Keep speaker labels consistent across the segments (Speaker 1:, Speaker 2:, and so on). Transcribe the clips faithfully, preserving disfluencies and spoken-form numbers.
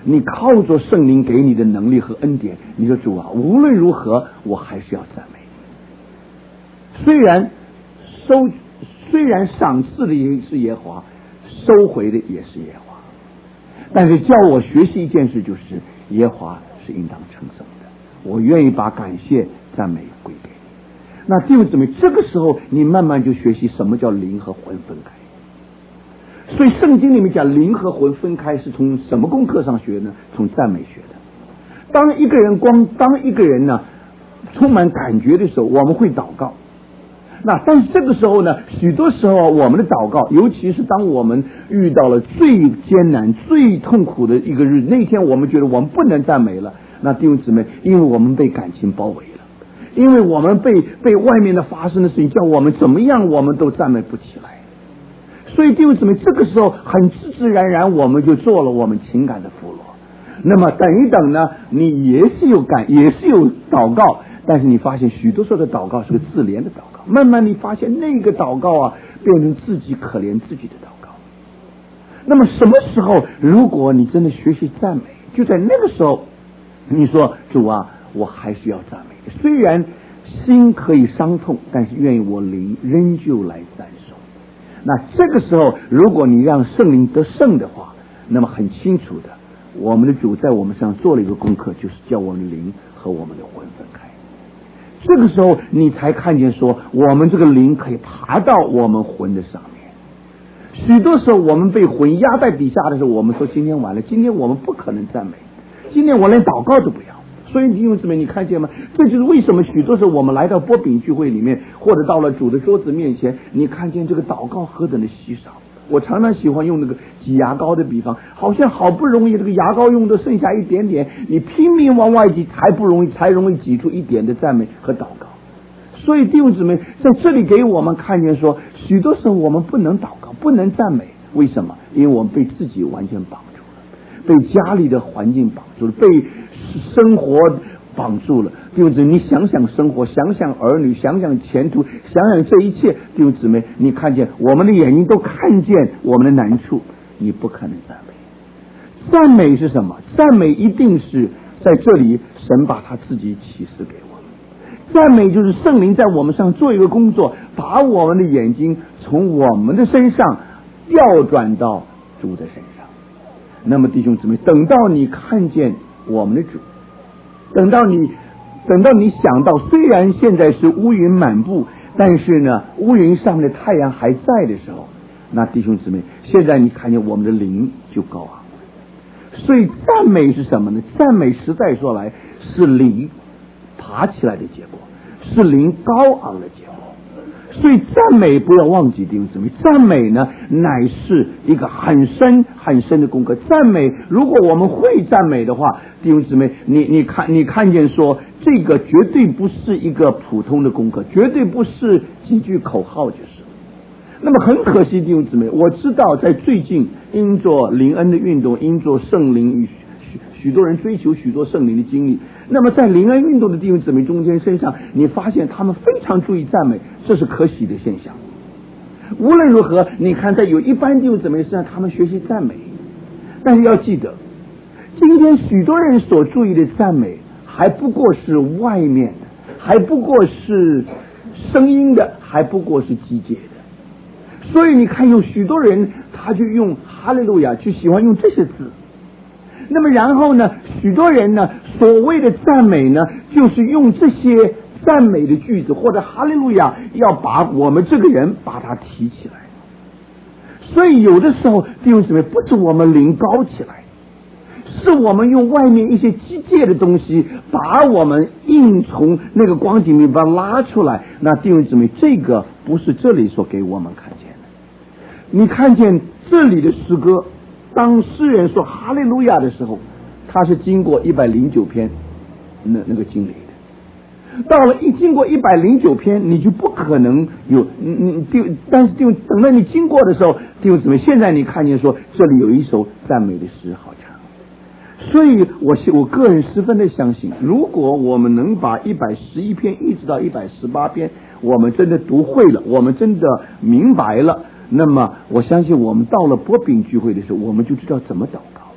Speaker 1: 你靠着圣灵给你的能力和恩典，你说主啊，无论如何我还是要赞美你。虽然收虽然赏赐的也是耶和华，收回的也是耶和华，但是叫我学习一件事，就是耶和华是应当称颂的，我愿意把感谢赞美归给你。那弟兄姊妹，这个时候你慢慢就学习什么叫灵和魂分开。所以圣经里面讲灵和魂分开是从什么功课上学呢？从赞美学的。当一个人光当一个人呢充满感觉的时候，我们会祷告。那但是这个时候呢，许多时候我们的祷告，尤其是当我们遇到了最艰难最痛苦的一个日，那天我们觉得我们不能赞美了，那弟兄姊妹，因为我们被感情包围了，因为我们被被外面的发生的事情叫我们怎么样我们都赞美不起来。所以弟兄姊妹，这个时候很自自然然我们就做了我们情感的俘虏。那么等一等呢，你也是有感也是有祷告，但是你发现许多时候的祷告是个自怜的祷告，慢慢你发现那个祷告啊变成自己可怜自己的祷告。那么什么时候如果你真的学习赞美，就在那个时候你说主啊，我还是要赞美，虽然心可以伤痛，但是愿意我灵仍旧来赞颂。那这个时候如果你让圣灵得胜的话，那么很清楚的，我们的主在我们身上做了一个功课，就是叫我们的灵和我们的魂分开。这个时候你才看见说我们这个灵可以爬到我们魂的上面。许多时候我们被魂压在底下的时候，我们说今天完了，今天我们不可能赞美，今天我连祷告都不要。所以弟兄姊妹，你看见吗？这就是为什么许多时候我们来到波饼聚会里面，或者到了主的桌子面前，你看见这个祷告何等的稀少。我常常喜欢用那个挤牙膏的比方，好像好不容易这个牙膏用的剩下一点点，你拼命往外挤，才不容易才容易挤出一点的赞美和祷告。所以弟兄姊妹，在这里给我们看见说，许多时候我们不能祷告，不能赞美，为什么？因为我们被自己完全绑住了，被家里的环境绑住了，被生活绑住了。弟兄姊妹，你想想生活，想想儿女，想想前途，想想这一切，弟兄姊妹，你看见我们的眼睛都看见我们的难处，你不可能赞美。赞美是什么？赞美一定是在这里神把他自己启示给我们。赞美就是圣灵在我们上做一个工作，把我们的眼睛从我们的身上调转到主的身上。那么弟兄姊妹，等到你看见我们的主，等到你等到你想到虽然现在是乌云满布，但是呢乌云上面的太阳还在的时候，那弟兄姊妹，现在你看见我们的灵就高昂了。所以赞美是什么呢？赞美实在说来是灵爬起来的结果，是灵高昂的结果。所以赞美不要忘记弟兄姊妹，赞美呢乃是一个很深很深的功课。赞美如果我们会赞美的话，弟兄姊妹，你你看你看见说这个绝对不是一个普通的功课，绝对不是几句口号就是。那么很可惜弟兄姊妹，我知道在最近因着灵恩的运动，因着圣灵与许许多人追求许多圣灵的经历，那么在灵恩运动的弟兄姊妹中间身上，你发现他们非常注意赞美，这是可喜的现象。无论如何，你看在有一般弟兄姊妹身上，他们学习赞美，但是要记得，今天许多人所注意的赞美还不过是外面的，还不过是声音的，还不过是机械的。所以你看有许多人他就用哈利路亚，去喜欢用这些字。那么然后呢，许多人呢所谓的赞美呢，就是用这些赞美的句子或者哈利路亚，要把我们这个人把他提起来。所以有的时候弟兄姊妹，不是我们灵高起来，是我们用外面一些机械的东西把我们硬从那个光景里边拉出来。那弟兄姊妹，这个不是这里所给我们看见的。你看见这里的诗歌，当诗人说哈利路亚的时候，他是经过一百零九篇那那个经历的。到了一经过一百零九篇，你就不可能有你你但是就等到你经过的时候，弟兄姊妹，现在你看见说这里有一首赞美的诗好唱。所以我我个人十分的相信，如果我们能把一百十一篇一直到一百十八篇我们真的读会了，我们真的明白了，那么我相信我们到了波饼聚会的时候，我们就知道怎么祷告，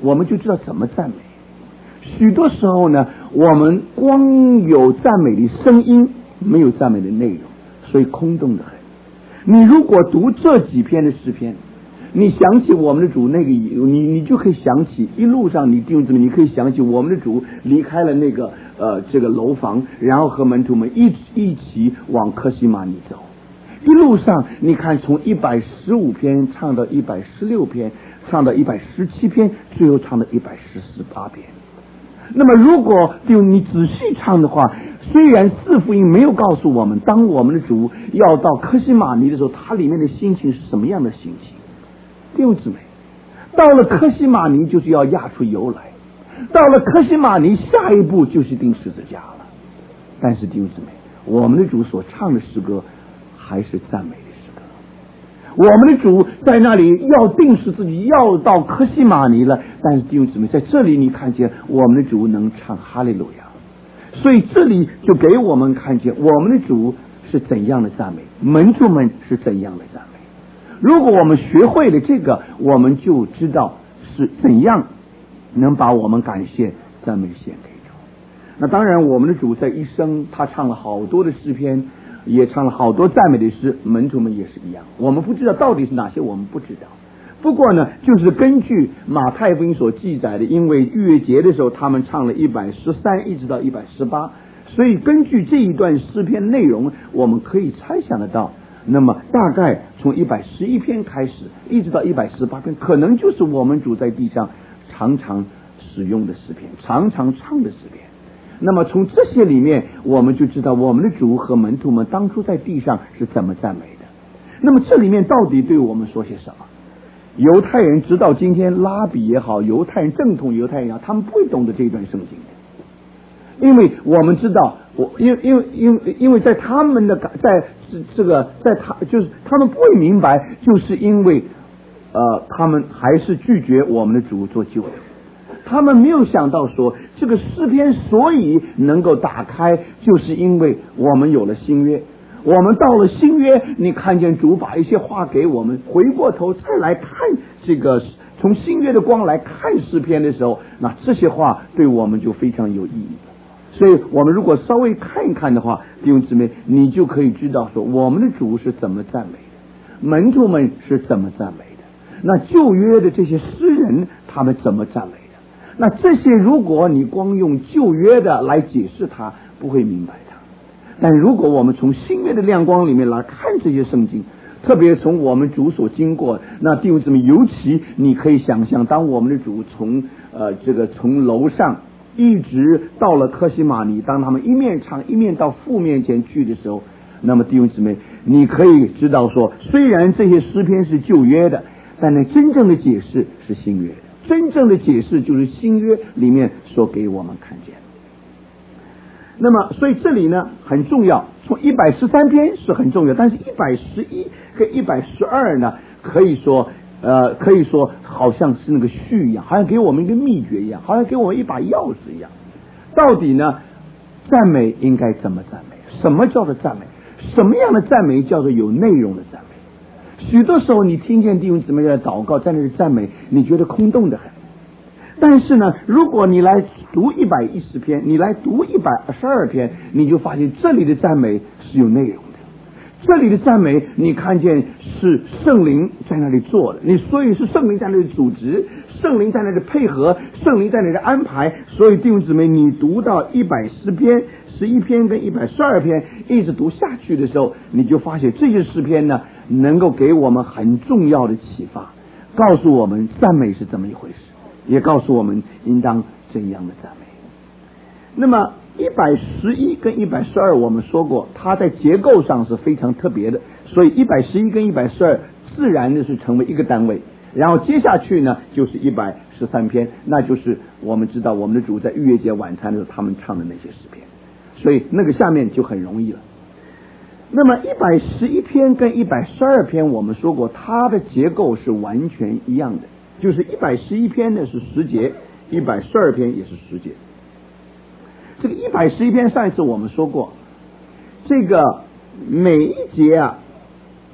Speaker 1: 我们就知道怎么赞美。许多时候呢，我们光有赞美的声音，没有赞美的内容，所以空洞的很。你如果读这几篇的诗篇，你想起我们的主那个，你你就可以想起一路上你弟兄姊妹，你可以想起我们的主离开了那个呃这个楼房，然后和门徒们一一起往客西马尼走。一路上你看，从一百十五篇唱到一百十六篇，唱到一百十七篇，最后唱到一百十八篇。那么如果就你仔细唱的话，虽然四福音没有告诉我们当我们的主要到客西马尼的时候，他里面的心情是什么样的心情。弟兄姊妹，到了客西马尼就是要压出油来，到了客西马尼下一步就是钉十字架了。但是弟兄姊妹，我们的主所唱的诗歌还是赞美的诗歌。我们的主在那里要钉十字架，要到客西马尼了，但是弟兄姊妹，在这里你看见我们的主能唱哈利路亚，所以这里就给我们看见我们的主是怎样的赞美，门徒们是怎样的赞美。如果我们学会了这个，我们就知道是怎样能把我们感谢赞美献给主。那当然我们的主在一生他唱了好多的诗篇，也唱了好多赞美的诗，门徒们也是一样。我们不知道到底是哪些，我们不知道。不过呢，就是根据马太福音所记载的，因为逾越节的时候他们唱了一百十三一直到一百十八，所以根据这一段诗篇内容，我们可以猜想得到，那么大概从一百十一篇开始一直到一百十八篇，可能就是我们主在地上常常使用的诗篇，常常唱的诗篇。那么从这些里面，我们就知道我们的主和门徒们当初在地上是怎么赞美的。那么这里面到底对我们说些什么？犹太人直到今天，拉比也好，犹太人正统犹太人也好，他们不会懂得这一段圣经的，因为我们知道，我因为因为因为因为在他们的在这个在他就是他们不会明白，就是因为呃他们还是拒绝我们的主做救主。他们没有想到说，这个诗篇所以能够打开，就是因为我们有了新约。我们到了新约，你看见主把一些话给我们，回过头再来看这个从新约的光来看诗篇的时候，那这些话对我们就非常有意义。所以我们如果稍微看一看的话，弟兄姊妹，你就可以知道说我们的主是怎么赞美的，门徒们是怎么赞美的，那旧约的这些诗人他们怎么赞美的。那这些如果你光用旧约的来解释它，不会明白它。但如果我们从新约的亮光里面来看这些圣经，特别从我们主所经过，那弟兄姊妹，尤其你可以想象，当我们的主从呃这个从楼上一直到了客西马尼，当他们一面唱一面到父面前去的时候，那么弟兄姊妹，你可以知道说，虽然这些诗篇是旧约的，但呢真正的解释是新约的，真正的解释就是新约里面所给我们看见的。那么所以这里呢很重要，从一百十三篇是很重要，但是一百十一跟一百十二呢，可以说呃可以说好像是那个序一样，好像给我们一个秘诀一样，好像给我们一把钥匙一样。到底呢赞美应该怎么赞美？什么叫做赞美？什么样的赞美叫做有内容的赞美？许多时候你听见弟兄姊妹在祷告，在那里赞美，你觉得空洞的很。但是呢，如果你来读一百一十篇，你来读一百二十二篇，你就发现这里的赞美是有内容的。这里的赞美，你看见是圣灵在那里做的，你所以是圣灵在那里组织，圣灵在那里配合，圣灵在那里安排。所以弟兄姊妹，你读到一百十篇、十一篇跟一百十二篇，一直读下去的时候，你就发现这些诗篇呢，能够给我们很重要的启发，告诉我们赞美是怎么一回事，也告诉我们应当怎样的赞美。那么一百十一跟一百十二我们说过，它在结构上是非常特别的，所以一百十一跟一百十二自然的是成为一个单位。然后接下去呢就是一百十三篇，那就是我们知道我们的主在逾越节晚餐的时候他们唱的那些诗篇，所以那个下面就很容易了。那么一百十一篇跟一百十二篇我们说过，它的结构是完全一样的，就是一百十一篇呢是十节，一百十二篇也是十节。这个一百十一篇上一次我们说过，这个每一节啊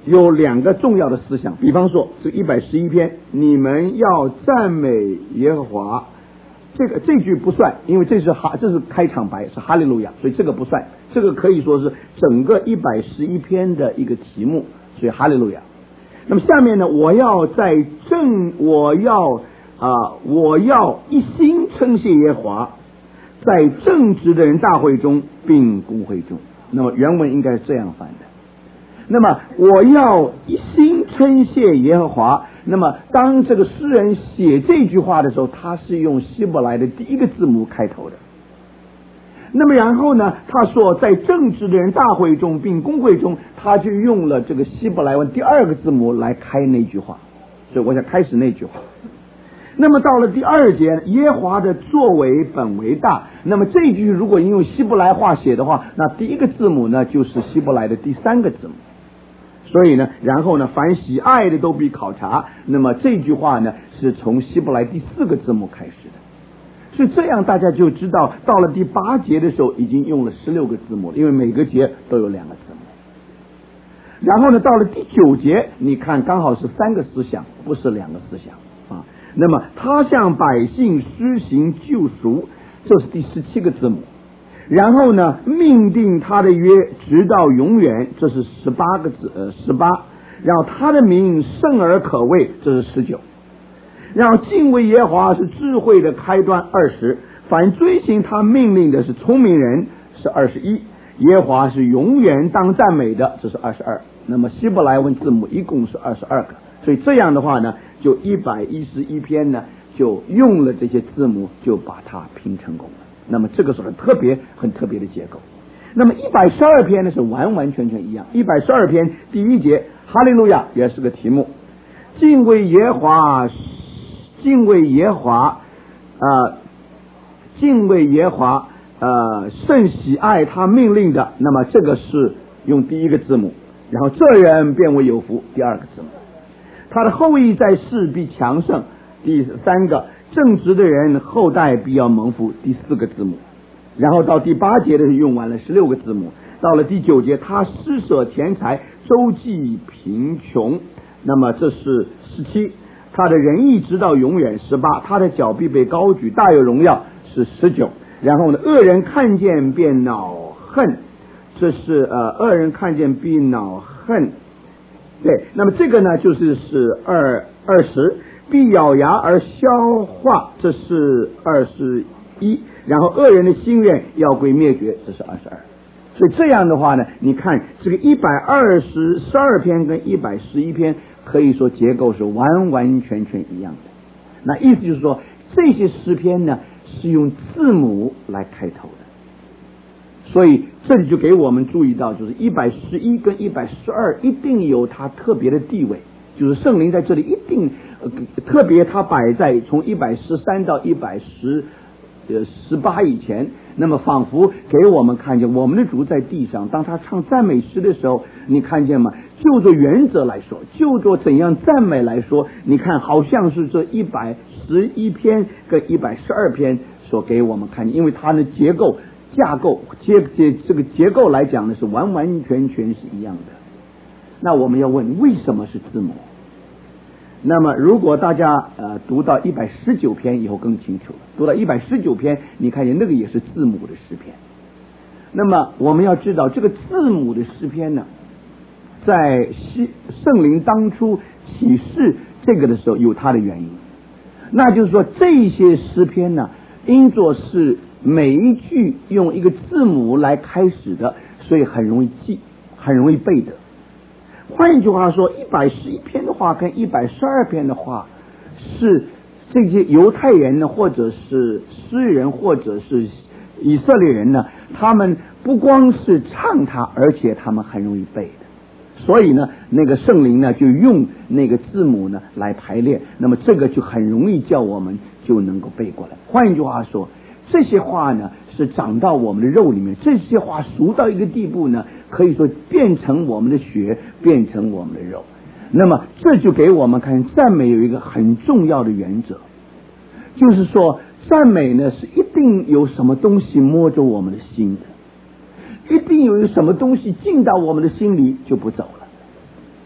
Speaker 1: 有两个重要的思想，比方说这一百十一篇，你们要赞美耶和华，这个这句不算，因为这是哈这是开场白，是哈利路亚，所以这个不算，这个可以说是整个一百十一篇的一个题目，所以哈利路亚。那么下面呢，我要在正我要啊、呃、我要一心称谢耶和华，在正直的人大会中并公会中。那么原文应该是这样翻的。那么我要一心称谢耶和华，那么当这个诗人写这句话的时候，他是用希伯来的第一个字母开头的。那么然后呢，他说在正直的人大会中并公会中，他就用了这个希伯来文第二个字母来开那句话，所以我想开始那句话。那么到了第二节，耶和华的作为本为大，那么这句如果用希伯来话写的话，那第一个字母呢就是希伯来的第三个字母。所以呢，然后呢，凡喜爱的都必考察，那么这句话呢是从希伯来第四个字母开始的。所以这样大家就知道，到了第八节的时候已经用了十六个字母了，因为每个节都有两个字母。然后呢，到了第九节，你看刚好是三个思想，不是两个思想啊。那么他向百姓施行救赎，这是第十七个字母。然后呢，命定他的约直到永远，这是十八个字呃十八。然后他的名圣而可畏，这是十九。然后敬畏耶和华是智慧的开端，二十。凡遵行他命令的是聪明人，是二十一。耶和华是永远当赞美的，这是二十二。那么希伯来文字母一共是二十二个，所以这样的话呢，就一百一十一篇呢，就用了这些字母，就把它拼成功了。那么这个是很特别、很特别的结构。那么一百十二篇呢是完完全全一样。一百十二篇第一节，哈利路亚也是个题目，敬畏耶和华，敬畏耶和华，呃，敬畏耶和华，呃，甚喜爱他命令的。那么这个是用第一个字母，然后这人便为有福，第二个字母。他的后裔在世必强盛，第三个。正直的人后代必要蒙福，第四个字母。然后到第八节的用完了十六个字母。到了第九节，他施舍钱财，周济贫穷，那么这是十七。他的仁义直到永远，十八。他的脚必被高举，大有荣耀，是十九。然后呢，恶人看见便恼恨，这是呃恶人看见必恼恨。对，那么这个呢就是是二二十。必咬牙而消化，这是二十一。然后恶人的心愿要归灭绝，这是二十二。所以这样的话呢，你看这个一百二十十二篇跟一百十一篇可以说结构是完完全全一样的。那意思就是说，这些诗篇呢是用字母来开头的。所以这里就给我们注意到，就是一百十一跟一百十二一定有它特别的地位，就是圣灵在这里一定呃特别它摆在从一百十三到一百十呃十八以前，那么仿佛给我们看见我们的主在地上，当他唱赞美诗的时候，你看见吗？就着原则来说，就着怎样赞美来说，你看好像是这一百十一篇跟一百十二篇所给我们看见，因为它的结构架构结结这个结构来讲呢是完完全全是一样的。那我们要问，为什么是字母？那么如果大家呃读到一百十九篇以后更清楚了，读到一百十九篇，你看见那个也是字母的诗篇。那么我们要知道，这个字母的诗篇呢，在圣灵当初启示这个的时候有它的原因，那就是说这些诗篇呢，因作是每一句用一个字母来开始的，所以很容易记，很容易背的。换一句话说，一百十一篇的话跟一百十二篇的话，是这些犹太人呢，或者是诗人，或者是以色列人呢，他们不光是唱它，而且他们很容易背的。所以呢，那个圣灵呢，就用那个字母呢来排列，那么这个就很容易叫我们就能够背过来。换一句话说，这些话呢是长到我们的肉里面，这些话熟到一个地步呢，可以说变成我们的血，变成我们的肉。那么这就给我们看，赞美有一个很重要的原则，就是说赞美呢是一定有什么东西摸着我们的心的，一定有一个什么东西进到我们的心里就不走了。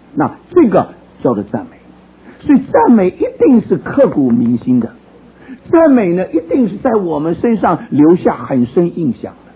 Speaker 1: 那这个叫做赞美。所以赞美一定是刻骨铭心的，赞美呢一定是在我们身上留下很深印象的。